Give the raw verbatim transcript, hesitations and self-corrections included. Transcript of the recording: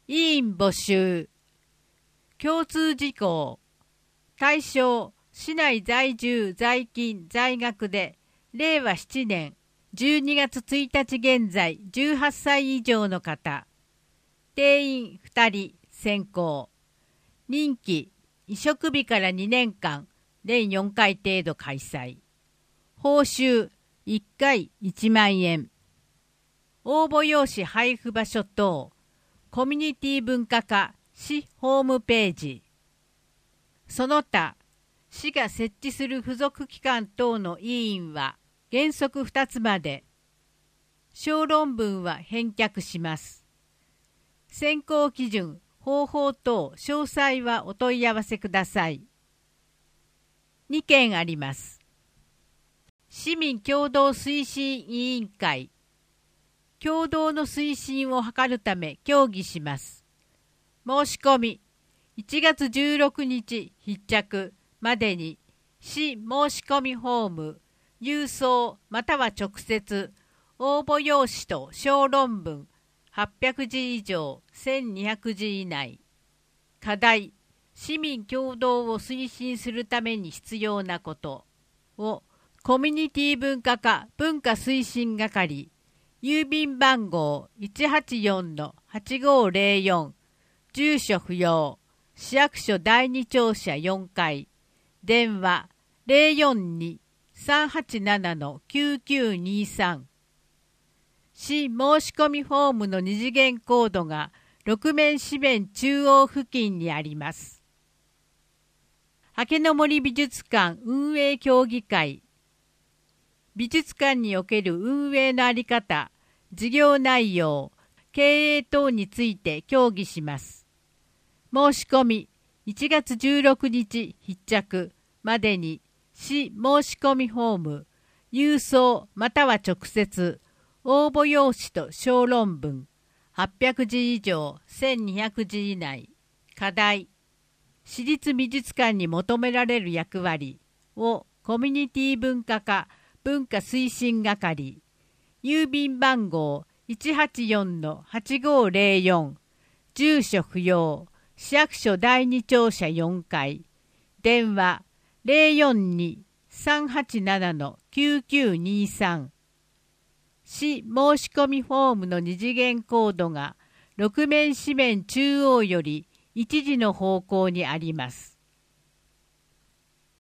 委員募集。共通事項。対象、市内在住、在勤、在学で、れいわななねんじゅうにがつついたち現在じゅうはっさい以上の方。定員ふたり選考。任期、移植日からにねんかん、年よんかい程度開催。報酬、いっかいいちまんえん。応募用紙配布場所等、コミュニティ文化課市ホームページ。その他、市が設置する付属機関等の委員は原則ふたつまで。小論文は返却します。選考基準、方法等詳細はお問い合わせください。にけんあります。市民共同推進委員会。共同の推進を図るため協議します。申し込み、いちがつじゅうろくにち必着までに、市申し込みフォーム、郵送または直接、応募用紙と小論文、はっぴゃくじ以上、せんにひゃくじ以内。課題、市民共同を推進するために必要なことを、コミュニティ文化課文化推進係、郵便番号 いちはちよんのはちごぜろよん、住所不要、市役所だいに庁舎よんかい、電話 ゼロよんに さんはちななのきゅうきゅうにさん。市申し込みフォームの二次元コードが六面紙面中央付近にあります。明の森美術館運営協議会。美術館における運営のあり方、事業内容、経営等について協議します。申し込み、いちがつじゅうろくにち必着までに、市申し込みフォーム、郵送または直接、応募用紙と小論文、はっぴゃくじ以上、せんにひゃくじ以内。課題、市立美術館に求められる役割をコミュニティ文化課文化推進係、郵便番号 いちはちよんのはちごぜろよん、住所不要、市役所だいに庁舎よんかい、電話 ゼロよんに さんはちななのきゅうきゅうにさん。市申し込みフォームの二次元コードが六面紙面中央より一時の方向にあります。